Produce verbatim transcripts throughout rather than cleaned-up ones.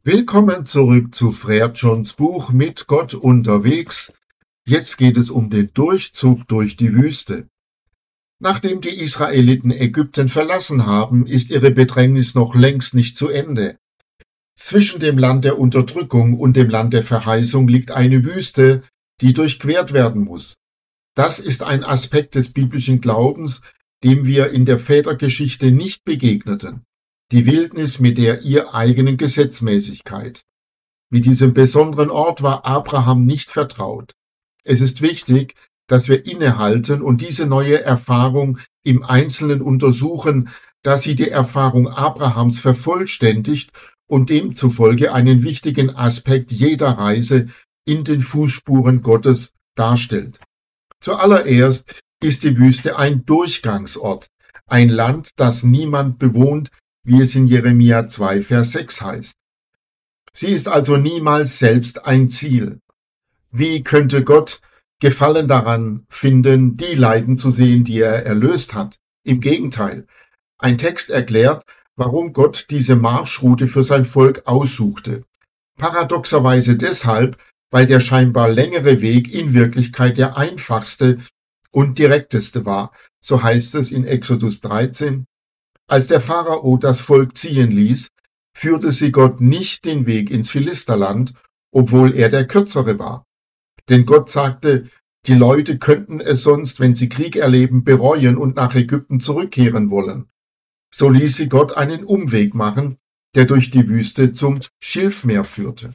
Willkommen zurück zu Frère Johns Buch Mit Gott unterwegs. Jetzt geht es um den Durchzug durch die Wüste. Nachdem die Israeliten Ägypten verlassen haben, ist ihre Bedrängnis noch längst nicht zu Ende. Zwischen dem Land der Unterdrückung und dem Land der Verheißung liegt eine Wüste, die durchquert werden muss. Das ist ein Aspekt des biblischen Glaubens, dem wir in der Vätergeschichte nicht begegneten. Die Wildnis mit der ihr eigenen Gesetzmäßigkeit. Mit diesem besonderen Ort war Abraham nicht vertraut. Es ist wichtig, dass wir innehalten und diese neue Erfahrung im Einzelnen untersuchen, da sie die Erfahrung Abrahams vervollständigt und demzufolge einen wichtigen Aspekt jeder Reise in den Fußspuren Gottes darstellt. Zuallererst ist die Wüste ein Durchgangsort, ein Land, das niemand bewohnt, wie es in Jeremia zwei, Vers sechs heißt. Sie ist also niemals selbst ein Ziel. Wie könnte Gott Gefallen daran finden, die Leiden zu sehen, die er erlöst hat? Im Gegenteil, ein Text erklärt, warum Gott diese Marschroute für sein Volk aussuchte. Paradoxerweise deshalb, weil der scheinbar längere Weg in Wirklichkeit der einfachste und direkteste war. So heißt es in Exodus dreizehn. Als der Pharao das Volk ziehen ließ, führte sie Gott nicht den Weg ins Philisterland, obwohl er der kürzere war. Denn Gott sagte, die Leute könnten es sonst, wenn sie Krieg erleben, bereuen und nach Ägypten zurückkehren wollen. So ließ sie Gott einen Umweg machen, der durch die Wüste zum Schilfmeer führte.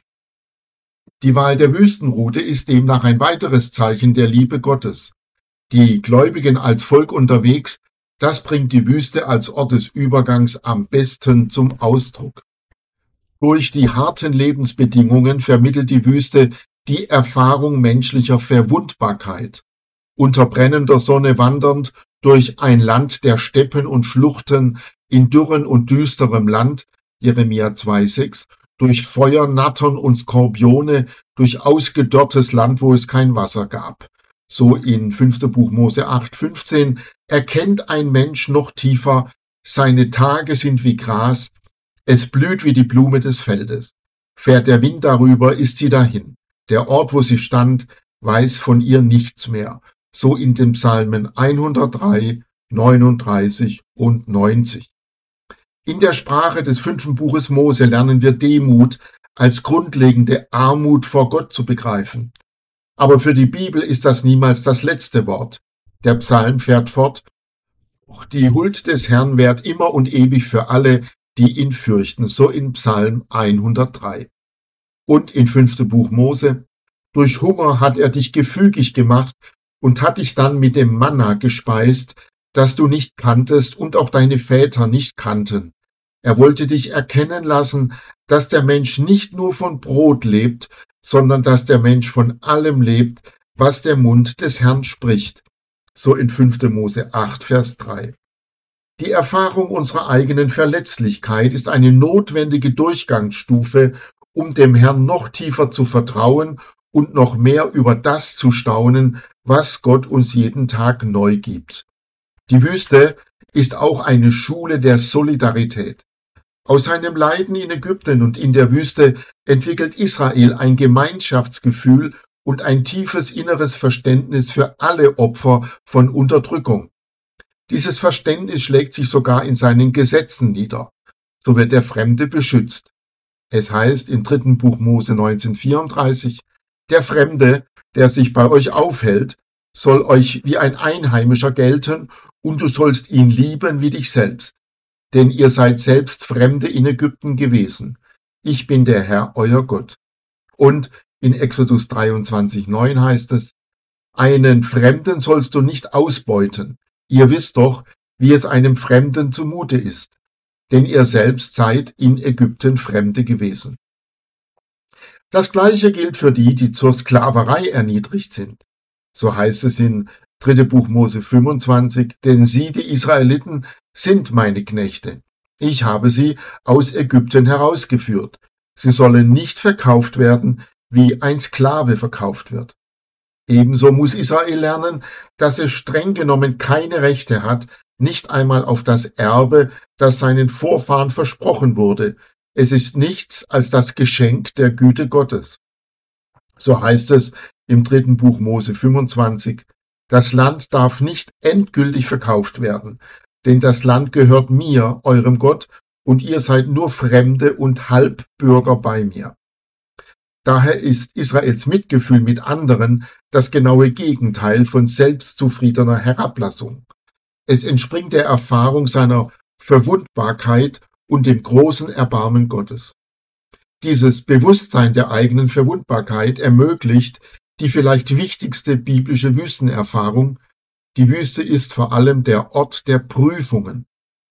Die Wahl der Wüstenroute ist demnach ein weiteres Zeichen der Liebe Gottes. Die Gläubigen als Volk unterwegs, das bringt die Wüste als Ort des Übergangs am besten zum Ausdruck. Durch die harten Lebensbedingungen vermittelt die Wüste die Erfahrung menschlicher Verwundbarkeit. Unter brennender Sonne wandernd durch ein Land der Steppen und Schluchten, in dürren und düsterem Land, Jeremia zwei, sechs, durch Feuer, Nattern und Skorpione, durch ausgedörrtes Land, wo es kein Wasser gab. So in fünftes Buch Mose acht, fünfzehn, erkennt ein Mensch noch tiefer, seine Tage sind wie Gras, es blüht wie die Blume des Feldes. Fährt der Wind darüber, ist sie dahin. Der Ort, wo sie stand, weiß von ihr nichts mehr. So in den Psalmen hundertdrei, neununddreißig und neunzig. In der Sprache des fünften Buches Mose lernen wir Demut als grundlegende Armut vor Gott zu begreifen. Aber für die Bibel ist das niemals das letzte Wort. Der Psalm fährt fort: Die Huld des Herrn währt immer und ewig für alle, die ihn fürchten. So in Psalm hundertdrei. Und in fünften Buch Mose: Durch Hunger hat er dich gefügig gemacht und hat dich dann mit dem Manna gespeist, das du nicht kanntest und auch deine Väter nicht kannten. Er wollte dich erkennen lassen, dass der Mensch nicht nur von Brot lebt, sondern dass der Mensch von allem lebt, was der Mund des Herrn spricht. So in fünften Mose acht, Vers drei. Die Erfahrung unserer eigenen Verletzlichkeit ist eine notwendige Durchgangsstufe, um dem Herrn noch tiefer zu vertrauen und noch mehr über das zu staunen, was Gott uns jeden Tag neu gibt. Die Wüste ist auch eine Schule der Solidarität. Aus seinem Leiden in Ägypten und in der Wüste entwickelt Israel ein Gemeinschaftsgefühl und ein tiefes inneres Verständnis für alle Opfer von Unterdrückung. Dieses Verständnis schlägt sich sogar in seinen Gesetzen nieder. So wird der Fremde beschützt. Es heißt im dritten Buch Mose neunzehn, vierunddreißig, der Fremde, der sich bei euch aufhält, soll euch wie ein Einheimischer gelten, und du sollst ihn lieben wie dich selbst. Denn ihr seid selbst Fremde in Ägypten gewesen. Ich bin der Herr, euer Gott. Und in Exodus dreiundzwanzig, neun heißt es: Einen Fremden sollst du nicht ausbeuten. Ihr wisst doch, wie es einem Fremden zumute ist. Denn ihr selbst seid in Ägypten Fremde gewesen. Das Gleiche gilt für die, die zur Sklaverei erniedrigt sind. So heißt es in drittes Buch Mose fünfundzwanzig, denn sie, die Israeliten, sind meine Knechte. Ich habe sie aus Ägypten herausgeführt. Sie sollen nicht verkauft werden, wie ein Sklave verkauft wird. Ebenso muss Israel lernen, dass es streng genommen keine Rechte hat, nicht einmal auf das Erbe, das seinen Vorfahren versprochen wurde. Es ist nichts als das Geschenk der Güte Gottes. So heißt es im dritten Buch Mose fünfundzwanzig. Das Land darf nicht endgültig verkauft werden, denn das Land gehört mir, eurem Gott, und ihr seid nur Fremde und Halbbürger bei mir. Daher ist Israels Mitgefühl mit anderen das genaue Gegenteil von selbstzufriedener Herablassung. Es entspringt der Erfahrung seiner Verwundbarkeit und dem großen Erbarmen Gottes. Dieses Bewusstsein der eigenen Verwundbarkeit ermöglicht die vielleicht wichtigste biblische Wüstenerfahrung. Die Wüste ist vor allem der Ort der Prüfungen.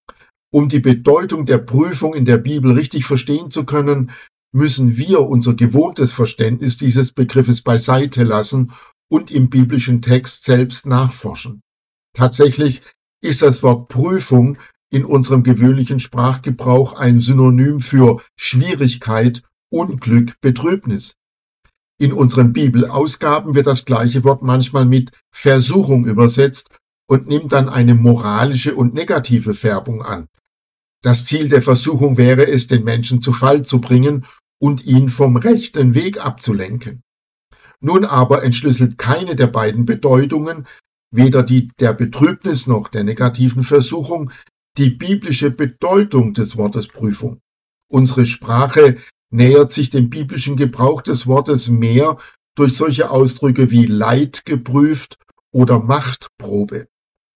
Um die Bedeutung der Prüfung in der Bibel richtig verstehen zu können, müssen wir unser gewohntes Verständnis dieses Begriffes beiseite lassen und im biblischen Text selbst nachforschen. Tatsächlich ist das Wort Prüfung in unserem gewöhnlichen Sprachgebrauch ein Synonym für Schwierigkeit, Unglück, Betrübnis. In unseren Bibelausgaben wird das gleiche Wort manchmal mit Versuchung übersetzt und nimmt dann eine moralische und negative Färbung an. Das Ziel der Versuchung wäre es, den Menschen zu Fall zu bringen und ihn vom rechten Weg abzulenken. Nun aber entschlüsselt keine der beiden Bedeutungen, weder die der Betrübnis noch der negativen Versuchung, die biblische Bedeutung des Wortes Prüfung. Unsere Sprache nähert sich dem biblischen Gebrauch des Wortes mehr durch solche Ausdrücke wie Leid geprüft oder Machtprobe.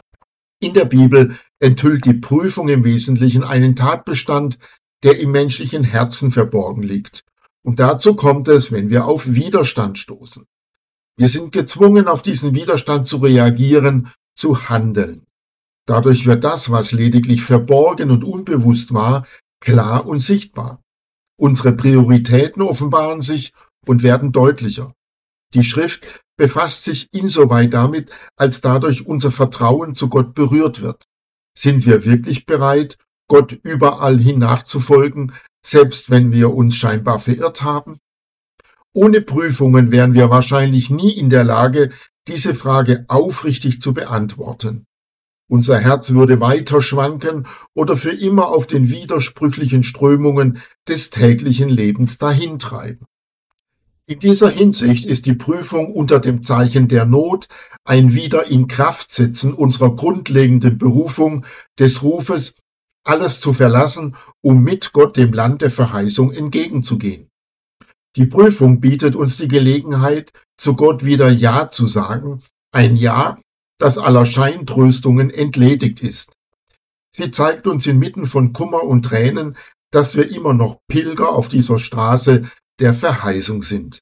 In der Bibel enthüllt die Prüfung im Wesentlichen einen Tatbestand, der im menschlichen Herzen verborgen liegt. Und dazu kommt es, wenn wir auf Widerstand stoßen. Wir sind gezwungen, auf diesen Widerstand zu reagieren, zu handeln. Dadurch wird das, was lediglich verborgen und unbewusst war, klar und sichtbar. Unsere Prioritäten offenbaren sich und werden deutlicher. Die Schrift befasst sich insoweit damit, als dadurch unser Vertrauen zu Gott berührt wird. Sind wir wirklich bereit, Gott überall hin nachzufolgen, selbst wenn wir uns scheinbar verirrt haben? Ohne Prüfungen wären wir wahrscheinlich nie in der Lage, diese Frage aufrichtig zu beantworten. Unser Herz würde weiter schwanken oder für immer auf den widersprüchlichen Strömungen des täglichen Lebens dahintreiben. In dieser Hinsicht ist die Prüfung unter dem Zeichen der Not ein Wieder-in-Kraft-Setzen unserer grundlegenden Berufung, des Rufes, alles zu verlassen, um mit Gott dem Land der Verheißung entgegenzugehen. Die Prüfung bietet uns die Gelegenheit, zu Gott wieder Ja zu sagen, ein Ja, das aller Scheintröstungen entledigt ist. Sie zeigt uns inmitten von Kummer und Tränen, dass wir immer noch Pilger auf dieser Straße der Verheißung sind.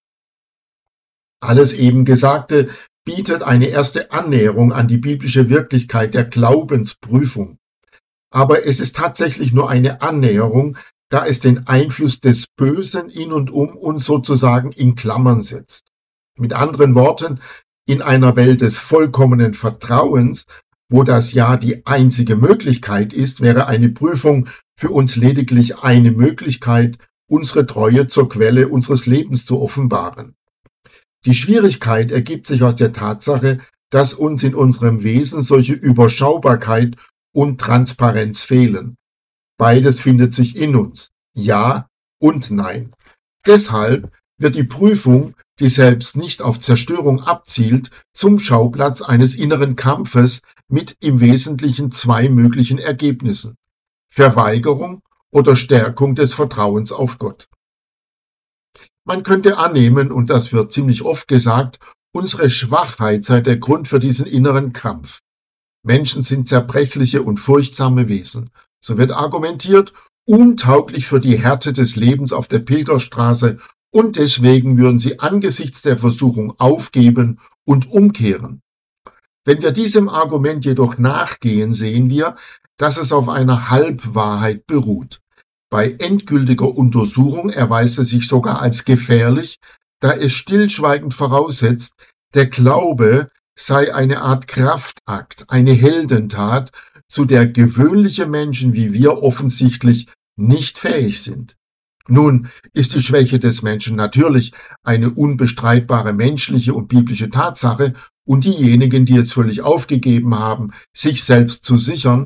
Alles eben Gesagte bietet eine erste Annäherung an die biblische Wirklichkeit der Glaubensprüfung. Aber es ist tatsächlich nur eine Annäherung, da es den Einfluss des Bösen in und um uns sozusagen in Klammern setzt. Mit anderen Worten, in einer Welt des vollkommenen Vertrauens, wo das Ja die einzige Möglichkeit ist, wäre eine Prüfung für uns lediglich eine Möglichkeit, unsere Treue zur Quelle unseres Lebens zu offenbaren. Die Schwierigkeit ergibt sich aus der Tatsache, dass uns in unserem Wesen solche Überschaubarkeit und Transparenz fehlen. Beides findet sich in uns, Ja und Nein. Deshalb wird die Prüfung, die selbst nicht auf Zerstörung abzielt, zum Schauplatz eines inneren Kampfes mit im Wesentlichen zwei möglichen Ergebnissen: Verweigerung oder Stärkung des Vertrauens auf Gott. Man könnte annehmen, und das wird ziemlich oft gesagt, unsere Schwachheit sei der Grund für diesen inneren Kampf. Menschen sind zerbrechliche und furchtsame Wesen. So wird argumentiert, untauglich für die Härte des Lebens auf der Pilgerstraße, und deswegen würden sie angesichts der Versuchung aufgeben und umkehren. Wenn wir diesem Argument jedoch nachgehen, sehen wir, dass es auf einer Halbwahrheit beruht. Bei endgültiger Untersuchung erweist es sich sogar als gefährlich, da es stillschweigend voraussetzt, der Glaube sei eine Art Kraftakt, eine Heldentat, zu der gewöhnliche Menschen wie wir offensichtlich nicht fähig sind. Nun ist die Schwäche des Menschen natürlich eine unbestreitbare menschliche und biblische Tatsache, und diejenigen, die es völlig aufgegeben haben, sich selbst zu sichern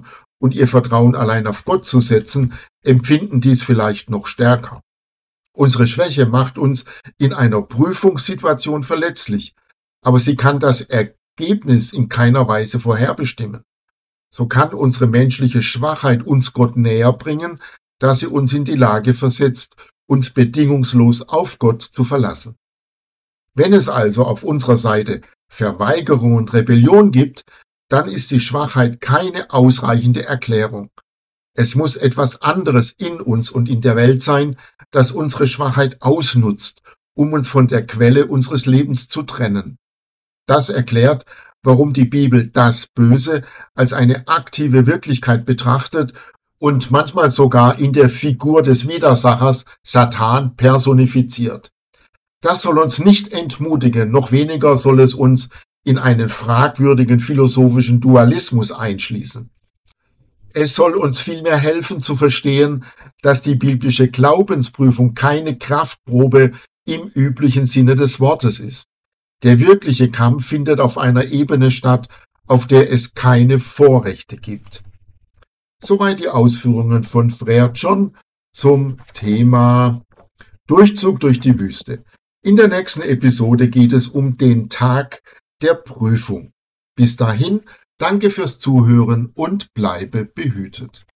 und ihr Vertrauen allein auf Gott zu setzen, empfinden dies vielleicht noch stärker. Unsere Schwäche macht uns in einer Prüfungssituation verletzlich, aber sie kann das Ergebnis in keiner Weise vorherbestimmen. So kann unsere menschliche Schwachheit uns Gott näher bringen, da sie uns in die Lage versetzt, uns bedingungslos auf Gott zu verlassen. Wenn es also auf unserer Seite Verweigerung und Rebellion gibt, dann ist die Schwachheit keine ausreichende Erklärung. Es muss etwas anderes in uns und in der Welt sein, das unsere Schwachheit ausnutzt, um uns von der Quelle unseres Lebens zu trennen. Das erklärt, warum die Bibel das Böse als eine aktive Wirklichkeit betrachtet und manchmal sogar in der Figur des Widersachers, Satan, personifiziert. Das soll uns nicht entmutigen, noch weniger soll es uns in einen fragwürdigen philosophischen Dualismus einschließen. Es soll uns vielmehr helfen zu verstehen, dass die biblische Glaubensprüfung keine Kraftprobe im üblichen Sinne des Wortes ist. Der wirkliche Kampf findet auf einer Ebene statt, auf der es keine Vorrechte gibt. Soweit die Ausführungen von Frère John zum Thema Durchzug durch die Wüste. In der nächsten Episode geht es um den Tag der Prüfung. Bis dahin, danke fürs Zuhören und bleibe behütet.